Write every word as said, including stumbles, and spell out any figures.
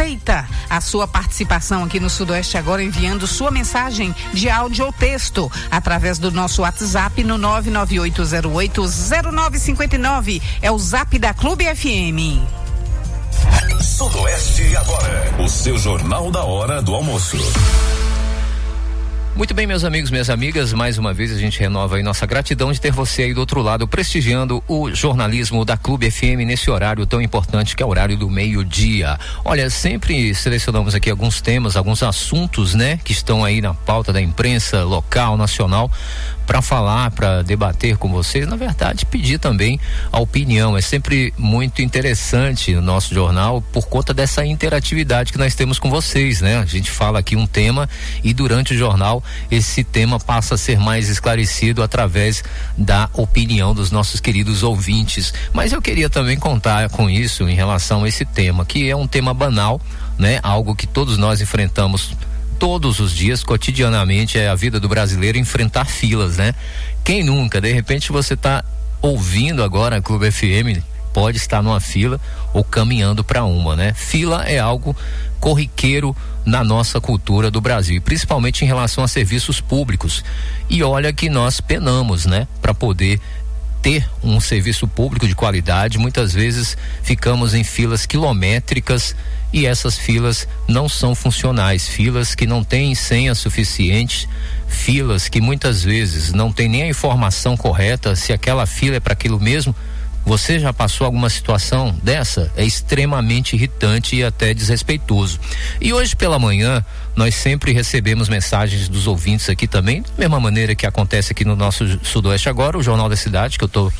aceita a sua participação aqui no Sudoeste Agora, enviando sua mensagem de áudio ou texto através do nosso WhatsApp no nove nove oito zero oito zero nove cinco nove. É o Zap da Clube F M. Sudoeste Agora, o seu jornal da hora do almoço. Muito bem, meus amigos, minhas amigas, mais uma vez a gente renova aí nossa gratidão de ter você aí do outro lado prestigiando o jornalismo da Clube F M nesse horário tão importante que é o horário do meio-dia. Olha, sempre selecionamos aqui alguns temas, alguns assuntos, né, que estão aí na pauta da imprensa local, nacional, para falar, para debater com vocês, na verdade pedir também a opinião. É sempre muito interessante o nosso jornal por conta dessa interatividade que nós temos com vocês, né? A gente fala aqui um tema e durante o jornal esse tema passa a ser mais esclarecido através da opinião dos nossos queridos ouvintes. Mas eu queria também contar com isso em relação a esse tema, que é um tema banal, né? Algo que todos nós enfrentamos todos os dias, cotidianamente, é a vida do brasileiro enfrentar filas, né? Quem nunca? De repente você está ouvindo agora a Clube F M, pode estar numa fila ou caminhando para uma, né? Fila é algo corriqueiro na nossa cultura do Brasil, principalmente em relação a serviços públicos. E olha que nós penamos, né? Para poder ter um serviço público de qualidade, muitas vezes ficamos em filas quilométricas e essas filas não são funcionais, filas que não têm senha suficiente, filas que muitas vezes não tem nem a informação correta se aquela fila é para aquilo mesmo. Você já passou alguma situação dessa? É extremamente irritante e até desrespeitoso. E hoje pela manhã nós sempre recebemos mensagens dos ouvintes aqui também, da mesma maneira que acontece aqui no nosso Sudoeste Agora, o Jornal da Cidade, que eu estou